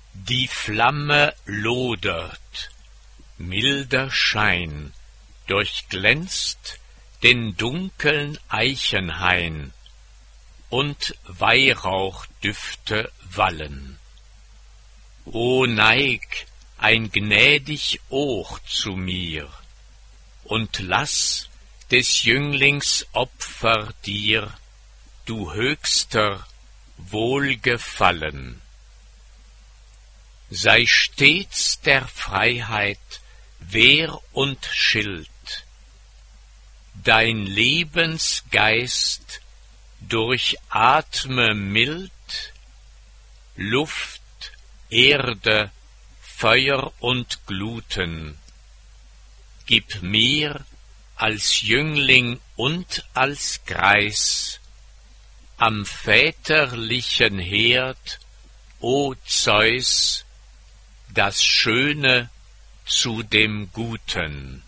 Die Flamme lodert, milder Schein durchglänzt den dunkeln Eichenhain, und Weihrauchdüfte wallen. O neig ein gnädig Ohr zu mir, und lass des Jünglings Opfer dir, du Höchster, wohlgefallen. Sei stets der Freiheit Wehr und Schild, dein Lebensgeist durchatme mild Luft, Erde, Feuer und Gluten. Gib mir als Jüngling und als Greis am väterlichen Herd, o Zeus, das Schöne zu dem Guten.